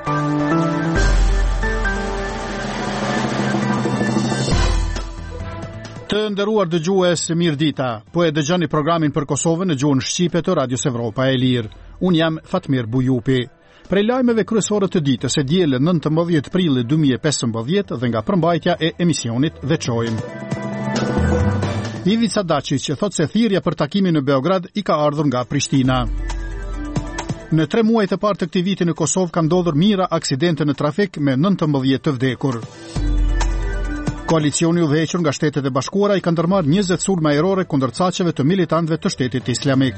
Të nderuar dëgjues, mirëdita. Po e dëgjoni programin për Kosovën në gjuhën shqipe të Radios Evropa e Lirë. Unë jam Fatmir Bujupi. Prej lajmeve kryesore të ditës e dielën 19 prilli 2015 dhe nga përmbajtja e emisionit veçojmë. Ivica Dačić thot se thirrja për takimin në Beograd i ka ardhur nga Prishtina. Në 3 muajt e parë të këtij viti në Kosovë ka ndodhur mira aksidente në trafik me 19 të vdekur. Koalicioni i udhëhequr nga Shtetet e Bashkuara i ka ndërmarrë 20 sulme ajrore kundër caqeve të militantëve të Shtetit Islamik.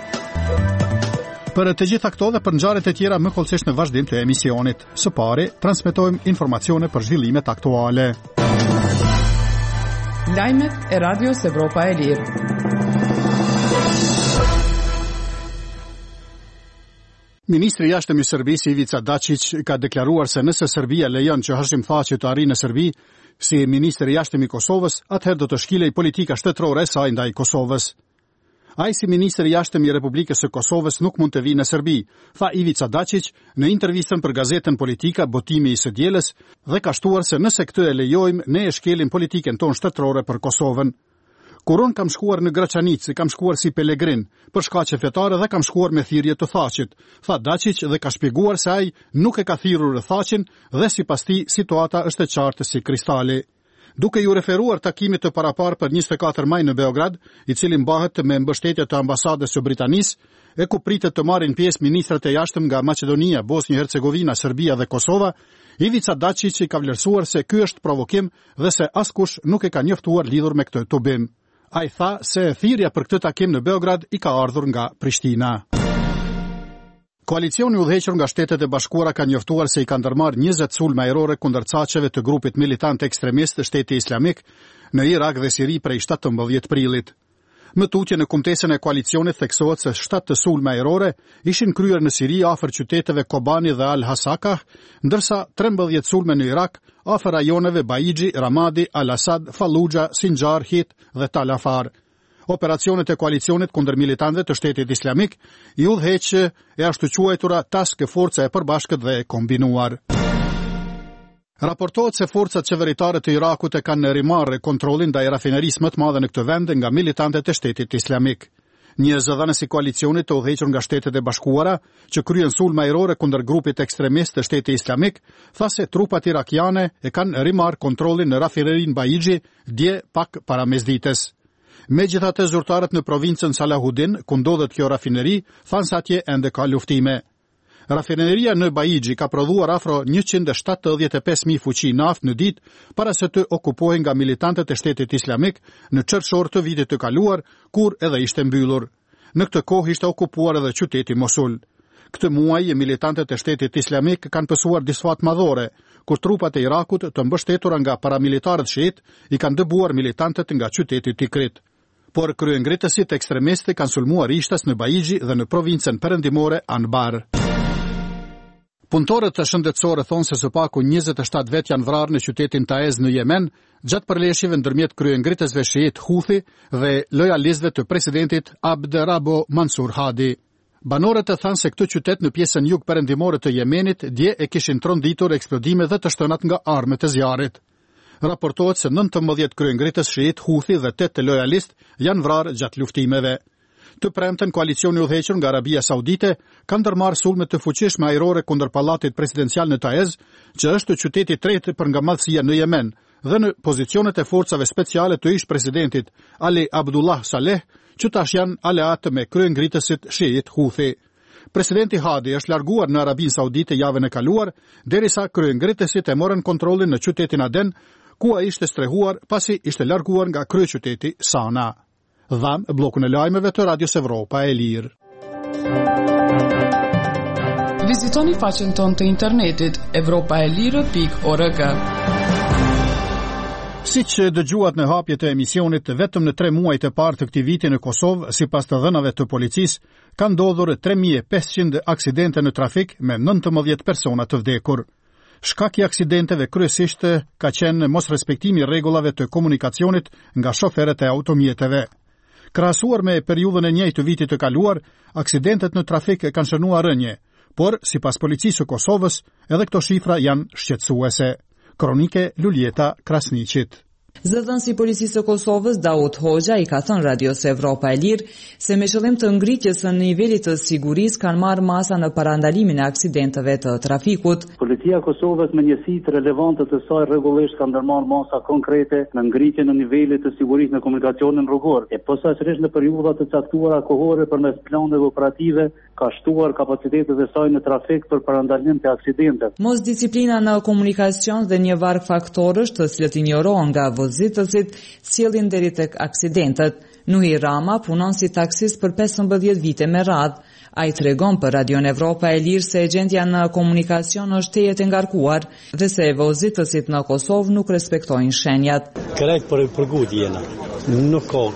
Për të gjitha këto dhe për ngjarjet e tjera më kollësisht në vazhdim të emisionit. Së pari, transmetojmë informacione për zhvillimet aktuale. Lajmet e Radios Evropa e Lirë. Ministri i jashtëm i Serbisë Ivica Dačić ka deklaruar se nëse Serbia lejon që Hashim Thaçi të arrijë në Serbi, si ministri i jashtëm i Kosovës, atëherë do të shkilej politika shtetërore e saj ndaj Kosovës. Ai si ministri i jashtëm i Republikës së Kosovës nuk mund të vijë në Serbi, tha Ivica Dačić në intervistën për gazetën Politika botimi i së dielës dhe ka shtuar se nëse këtë e lejojmë, ne e shkelim politikën tonë shtetërore për Kosovën. Kur unë kam shkuar në Graçanic, kam shkuar si pelegrin, për shkaqe fetare dhe kam shkuar me thirrje të Thaçit, tha Dačić dhe ka shpjeguar se ai nuk e ka thirrur Thaçin dhe sipas tij situata është e qartë si kristali. Duke ju referuar takimit të paraparë për 24 maj në Beograd, i cili mbahet me mbështetje të ambasadës së Britanisë, e ku pritet të marrin pjesë ministrat e jashtëm nga Maqedonia, Bosnjë-Hercegovina, Serbia dhe Kosova, Ivica Dačić i ka vlerësuar se ky është provokim dhe se askush nuk e ka njoftuar lidhur me këtë tubim. Ai tha se thirrja për këtë takim në Beograd i ka ardhur nga Prishtina. Koalicioni i udhëhequr nga Shtetet e Bashkuara ka njoftuar se i ka ndërmarrë 20 sulme ajrore kundër caqeve të grupit militant ekstremist të Shtetit Islamik në Irak dhe Siri prej 17 prillit. Më tutje në kumtesën e koalicionit theksohet se 7 sulme ajrore ishin kryer në Siri afër qyteteve Kobani dhe Al-Hasakah, ndërsa 13 sulme në Irak afër rajoneve Baiji, Ramadi, Al-Asad, Fallujah, Sinjar, Hit dhe Tal Afar. Operacionet e koalicionit kundër militantëve të Shtetit Islamik i udhëheq e ashtu quajtura Task Forca e përbashkët dhe e kombinuar. Raportohet se forcat qeveritare të Irakut e kanë rimarrë kontrollin ndaj rafinerisë më të madhe në këtë vend nga militantët e Shtetit Islamik. Një zëdhënës i koalicionit të udhëhequr nga Shtetet e Bashkuara, që kryen sulme ajrore kundër grupit ekstremist të Shtetit Islamik, tha se trupat irakiane e kanë rimarrë kontrollin në rafinerinë Baiji dje pak para mesdites. Megjithatë, zyrtarët në provincën Salahudin, ku ndodhet kjo rafineri, thanë se atje ende ka luftime. Rafineria në Baiji ka prodhuar afro 175.000 fuqi naftë në ditë para se të okupohen nga militantët e Shtetit Islamik në qershor të vitit të kaluar, kur edhe ishte mbyllur. Në këtë kohë ishte okupuar edhe qyteti Mosul. Këtë muaj militantët e Shtetit Islamik kanë pësuar disfat madhore, kur trupat e Irakut të mbështetura nga paramilitarët shiit i kanë dëbuar militantët nga qyteti Tikrit. Por kryengritësit ekstremistë kanë sulmuar ishtas në Baiji dhe në provincën perëndimore Anbar. Punëtorët të shëndetësore thonë se së paku 27 vet janë vrarë në qytetin Taez në Yemen, gjatë përleshjeve ndërmjet kryengritësve shiit Houthi dhe lojalistëve të presidentit Abderrabo Mansur Hadi. Banorët e thanë se këtë qytet në pjesën jug perëndimore të Yemenit dje e kishin tronditur eksplodime dhe të shtënat nga armët e zjarrit. Raportohet se 19 kryengritës shiit Houthi dhe 8 lojalistë janë vrarë gjatë luftimeve. Të premten koalicioni i udhëhequr nga Arabia Saudite ka ndërmarrë sulme të fuqishme ajrore kundër pallatit presidencial në Taez, që është qyteti i tretë për nga madhësia në Yemen, dhe në pozicionet e forcave speciale të ish presidentit Ali Abdullah Saleh, që tash janë aleatë me kryengritësit shiit Houthi. Presidenti Hadi është larguar në Arabinë Saudite javën e kaluar, derisa kryengritësit e morën kontrollin në qytetin Aden, ku ai ishte strehuar pasi ishte larguar nga kryeqyteti Sana. Dham bllokun e lajmeve të Radios Evropa e Lirë. Vizitoni faqen tonë të internetit evropaelire.org. Siç dëgjuat në hapjet e emisionit, vetëm në 3 muajt e parë të këtij viti në Kosovë, sipas të dhënave të policisë, ka ndodhur 3500 aksidente në trafik me 19 persona të vdekur. Shkaki i aksidenteve kryesisht ka qenë mosrespektimi i rregullave të komunikacionit nga shoferët e automjeteve. Krahasuar me periudhën e njëjtë të vitit të kaluar, aksidentet në trafik kanë shënuar rënje, por sipas policisë së Kosovës, edhe këto shifra janë shqetësuese. Kronike Luljeta Krasniqit. Zëdhënësi i Policisë së Kosovës, Daud Hoxha, i ka thënë Radios Evropa e Lirë se me qëllim të ngritjes së nivelit të sigurisë kanë marrë masa në parandalimin e aksidenteve të trafikut. Policia e Kosovës me njësitë relevante të saj rregullisht ka ndërmarrë masa konkrete në ngritjen e nivelit të sigurisë në komunikacionin rrugor. Posaçërisht në periudha të caktuara kohore përmes planeve operative ka shtuar kapacitetet e saj në trafik për parandalim të aksidenteve. Mosdisiplina në komunikacion dhe një varg faktorësh të cilët injorohen nga vozitësit sjellin deri tek aksidentët. Nuhi Rama punon si taksist për 15 vite me radhë. Ai tregon për Radion Evropa e Lirë se gjendja në komunikacion është tejet e ngarkuar dhe se vozitësit në Kosovë nuk respektojnë shenjat. Krejt për gudi jena. Nuk ka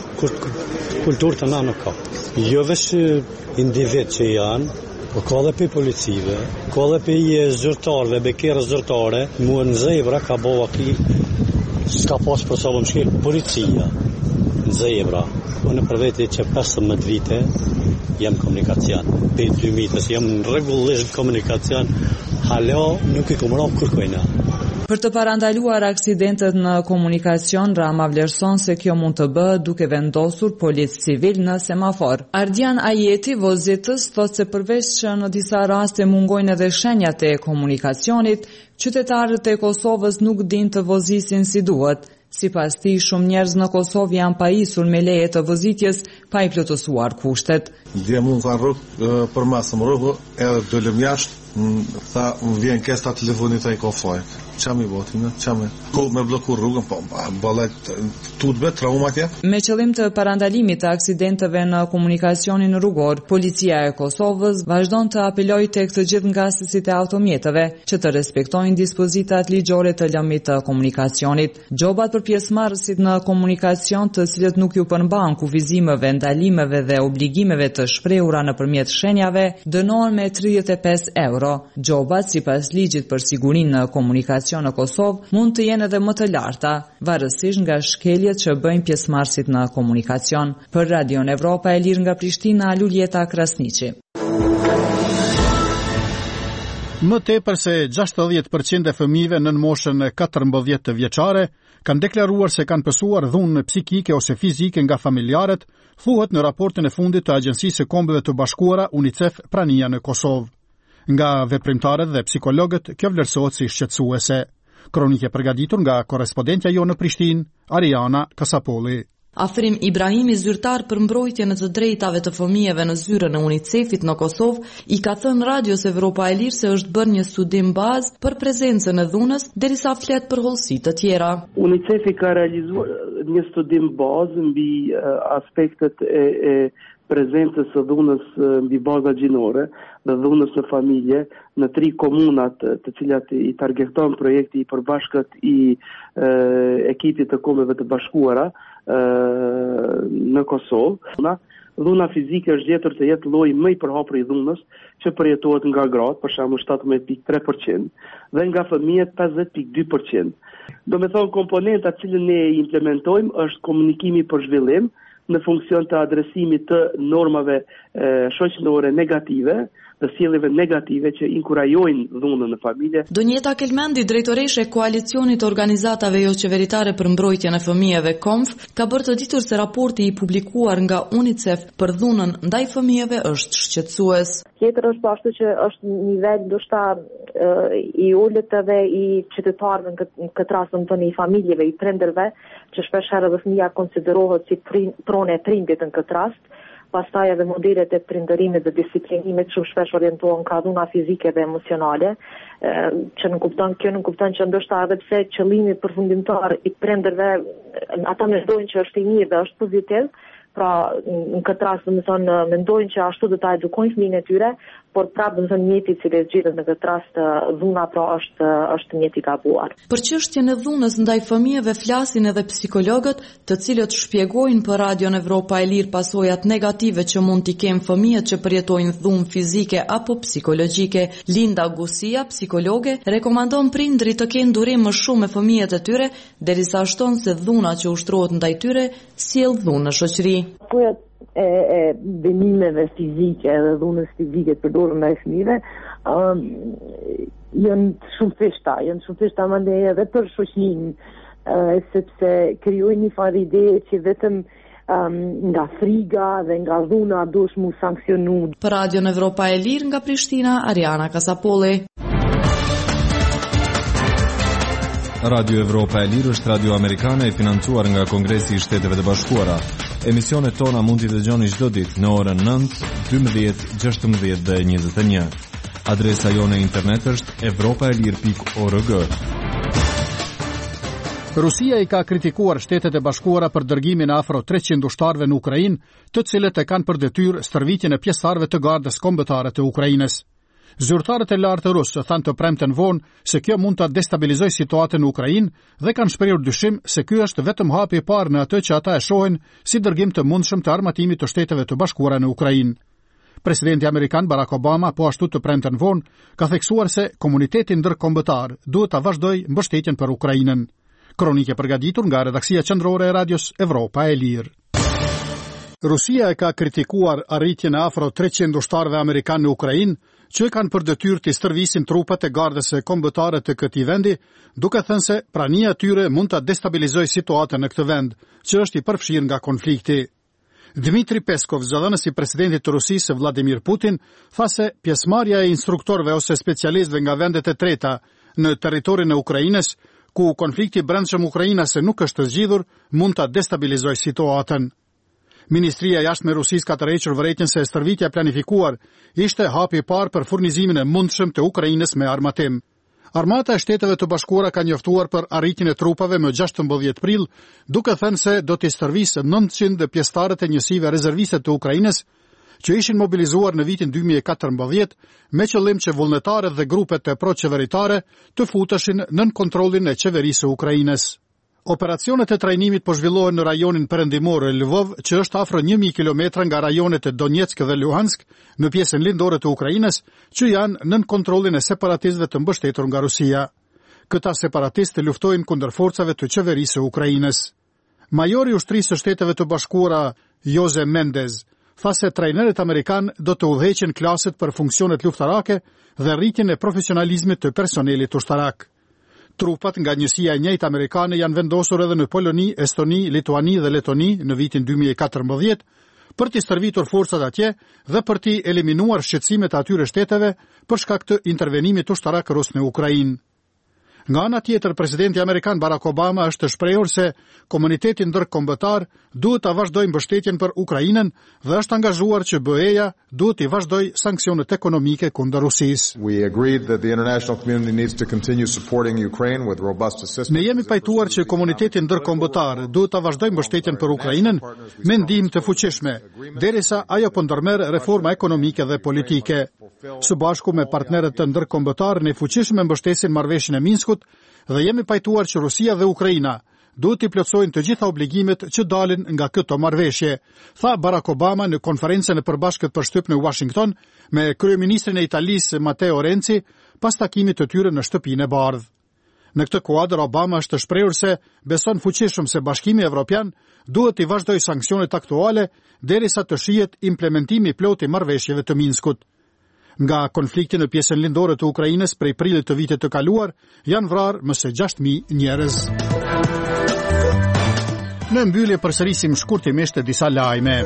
kulturë të na nuk ka. Jo veç individ që janë, po ka dhe për policive, ka dhe për zyrtarve, bekere zyrtare, mua në zebra ka bova ki, s'ka pas për sa më shkil, policia, në zebra. Unë për veti që 15 vite jam komunikacion, për 2 vitës jam në regullisht komunikacion, hala nuk i kumëram kërkojna. Për të parandaluar aksidentet në komunikacion, Rama vlerëson se kjo mund të bëhet duke vendosur policë civil në semafor. Ardian Ajeti, vozitës, thot se përveç që në disa raste mungojnë edhe shenjat e komunikacionit, qytetarët e Kosovës nuk din të vozisin si duhet. Sipas tij, shumë njerëz në Kosovë janë pajisur me leje të vozitjes pa i plotësuar kushtet. Dhe mund ka rrugë për masë më rrugë, edhe dolëm jashtë, tha më vjen kesta telefonit ai ka fajt. Çam i botin, çam me bllokuar rrugën, po ballet tut be traumatje. Me qëllim të parandalimit të aksidenteve në komunikacionin rrugor, policia e Kosovës vazhdon të apelojë tek të gjithë ngasësit e automjeteve që të respektojnë dispozitat ligjore të lëmit të komunikacionit. Gjobat për pjesëmarrësit në komunikacion të cilët nuk ju përmban kufizimeve, ndalimeve dhe obligimeve të shprehura nëpërmjet shenjave dënohen me 35 euro. Gjobat sipas ligjit për sigurinë në komunikacion në Kosovë mund të jenë edhe më të larta, varësisht nga shkeljet që bëjnë pjesëmarrësit në komunikacion. Për Radion Evropa e Lirë nga Prishtina, Luljeta Krasniqi. Më tepër se 60% e fëmijëve nën moshën 14 vjeçare kanë deklaruar se kanë pësuar dhunë psikike ose fizike nga familjarët, thuhet në raportin e fundit të Agjencisë së Kombeve të Bashkuara UNICEF Prania në Kosovë. Nga veprimtarët dhe psikologët, kjo vlerësohet si shqetësuese. Kronike përgatitur nga korrespondentja jo në Prishtinë, Ariana Kasapolli. Afrim Ibrahimi, zyrtar për mbrojtjen e të drejtave të fëmijëve në zyrën e UNICEF-it në Kosovë, i ka thënë Radios Evropa e Lirë se është bërë një studim bazë për prezencën e dhunës, derisa flet për hollësi të tjera. UNICEF-i ka realizuar një studim bazë mbi aspektet e prezencës së dhunës mbi baza gjinore dhe dhunës në familje në 3 komunat të cilat i targeton projekti i përbashkët i ekipit të Kombeve të Bashkuara në Kosovë. Dhuna fizike është gjetur të jetë lloji më i përhapur i dhunës që përjetohet nga gratë, për shembull 17.3% dhe nga fëmijët 50.2%. Do me thonë komponenta që ne implementojmë është komunikimi për zhvillim në funksion të adresimit të normave shoqërore negative dhe sjelljeve negative që inkurajojnë dhunën në familje. Donjeta Kelmendi, drejtoreshe e koalicionit të organizatave jo qeveritare për mbrojtjen e fëmijëve KOMF, ka bërë të ditur se raporti i publikuar nga UNICEF për dhunën ndaj fëmijëve është shqetësues. Tjetër është ashtu që është nivel ndoshta i ulët edhe i qytetarëve në këtë rast i familjeve, i prindërve, që shpesh herë edhe fëmia konsiderohet si pronë e prindit në këtë rast. Pastaj edhe modelet e prindërimit dhe disiplinimit shumë shpesh orientohen ka dhuna fizike dhe emocionale, që nuk kupton që ndoshta edhe pse qëllimi përfundimtar i prindërve, ata mendojnë që është i mirë dhe është pozitiv, pra në këtë rast mendojnë që ashtu do ta edukojnë fëmijën e tyre, por prapë mjeti i cili zgjidhet në këtë rast dhuna pra është mjeti i gabuar. Për çështjen e dhunës ndaj fëmijëve flasin edhe psikologët, të cilët shpjegojnë për Radion Evropa e Lirë pasojat negative që mund t'i kenë fëmijët që përjetojnë dhunë fizike apo psikologjike. Linda Gusia, psikologe, rekomandon prindrit të kenë durim më shumë me fëmijët e tyre, derisa shton se dhuna që ushtrohet ndaj tyre sjell dhunë në shoqëri. e dënimeve fizike dhe dhunës fizike të përdorur ndaj fëmijëve janë shumë thjeshta mandej edhe për shoqërinë, sepse krijojnë një farë ide që vetëm nga friga dhe nga dhuna duhet mu sanksionu. Për Radion Evropa e Lirë nga Prishtina, Ariana Kasapolli. Radio Evropa e Lirë është radio amerikane e financuar nga Kongresi i Shteteve të Bashkuara. Emisionet tona mund t'i dëgjoni çdo ditë në orën 9, 12, 16 dhe 21. Adresa jone internet është europaelir.org. Rusia i ka kritikuar Shtetet e Bashkuara për dërgimin e afro 300 ushtarëve në Ukrainë, të cilët e kanë për detyrë stërvitjen e pjesëtarëve të gardës kombëtare të Ukrainës. Zyrtarët e lartë rusë thanë të premten vonë se kjo mund të destabilizojë situatën në Ukrainë dhe kanë shprehur dyshim se ky është vetëm hapi i parë në atë që ata e shohin si dërgim të mundshëm të armatimit të Shteteve të Bashkuara në Ukrainë. Presidenti amerikan Barack Obama po ashtu të premten vonë ka theksuar se komuniteti ndërkombëtar duhet ta vazhdojë mbështetjen për Ukrainën. Kronike përgatitur nga redaksia qendrore e Radios Evropa e Lirë. Rusia e ka kritikuar arritjen e afro 300 ushtarëve amerikanë në Ukrainë, që kanë për detyrë të stërvisin trupat e gardës së kombëtare të këtij vendi, duke thënë se prania e tyre mund ta destabilizojë situatën në këtë vend, që është i përfshirë nga konflikti. Dmitri Peskov, zëdhënës i presidentit të Rusisë Vladimir Putin, tha se pjesëmarrja e instruktorëve ose specialistëve nga vendet e treta në territorin e Ukrainës, ku konflikti brendshëm ukrainase nuk është zgjidhur, mund ta destabilizojë situatën. Ministria e Jashtme e Rusisë ka tërhequr vërejtjen se stërvitja planifikuar ishte hapi i parë për furnizimin e mundshëm të Ukrainës me armatim. Armata e Shteteve të Bashkuara ka njoftuar për arritjen e trupave më 16 prill, duke thënë se do të stërvisë 900 pjesëtarët e njësive rezerviste të Ukrainës, që ishin mobilizuar në vitin 2014 me qëllim që vullnetarët dhe grupet e proqeveritare të futeshin nën kontrollin e qeverisë së Ukrainës. Operacionet e trajnimit po zhvillohen në rajonin perëndimor e Lvov, që është afro 1000 kilometra nga rajonet e Donetsk dhe Luhansk, në pjesën lindore të Ukrainës, që janë nën kontrollin e separatistëve të mbështetur nga Rusia. Këta separatistë luftojnë kundër forcave të qeverisë së Ukrainës. Majori i ushtrisë së Shteteve të Bashkuara, Jose Mendez, tha se trajnerët amerikan do të udhëheqin klaset për funksionet luftarake dhe rritjen e profesionalizmit të personelit ushtarak. Trupat nga njësia e njëjtë amerikane janë vendosur edhe në Poloni, Estoni, Lituani dhe Letoni në vitin 2014 për t'i stërvitur forcat atje dhe për t'i eliminuar shqetësimet e atyre shteteve për shkak të intervenimit ushtarak rus në Ukrainë. Nga ana tjetër, presidenti amerikan Barack Obama është shprehur se komuniteti ndërkombëtar duhet ta vazhdojë mbështetjen për Ukrainën dhe është angazhuar që BE-ja duhet të vazhdojë sanksionet ekonomike kundër Rusisë. Ne jemi pajtuar që komuniteti ndërkombëtar duhet ta vazhdojë mbështetjen për Ukrainën me ndihmë të fuqishme, derisa ajo po ndërmerr reforma ekonomike dhe politike. Së bashku me partnerët të ndërkombëtar ne fuqishëm mbështesin marrëveshjen e Minskut dhe jemi pajtuar që Rusia dhe Ukraina duhet të plotësojnë të gjitha obligimet që dalin nga këto marrëveshje, tha Barack Obama në konferencën e përbashkët për shtyp në Washington me kryeministrin e Italisë Matteo Renzi pas takimit të tyre në Shtëpinë e Bardhë. Në këtë kuadër, Obama është shprehur se beson fuqishëm se Bashkimi Evropian duhet të vazhdojë sanksionet aktuale derisa të shihet implementimi i plotë i marrëveshjeve të Minskut. Nga konflikti në pjesën lindore të Ukrainës prej prillit të vitit të kaluar, janë vrarë më së 6.000 njerëz. Në mbyllje përsërisim shkurtimisht disa lajme.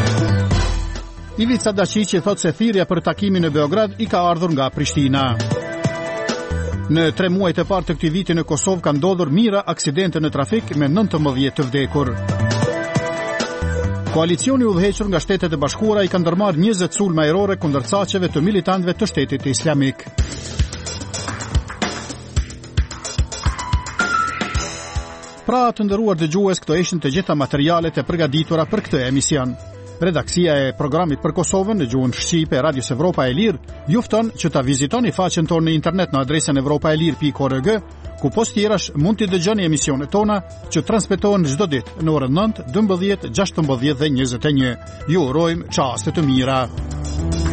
Ivica Dačići thot se thirrja për takimin në Beograd i ka ardhur nga Prishtina. Në 3 muajt e parë të këtij viti në Kosovë ka ndodhur mijëra aksidente në trafik me 19 të vdekur. Koalicioni udhëhequr nga Shtetet e Bashkuara i ka ndërmarrë 20 sulme ajrore kundër caqeve të militantëve të Shtetit Islamik. Pra të nderuar dëgjues, këto ishin të gjitha materialet e përgatitura për këtë emision. Redaksia e programit për Kosovën në gjuhën shqipe e Radios Evropa e Lirë ju fton që ta vizitoni faqen tonë në internet në adresën europaelir.org, ku post tjerash mund të dëgjoni emisionet tona që transmetohen çdo ditë në orën 9, 12, 16 dhe 21. Ju urojmë çaste të mira.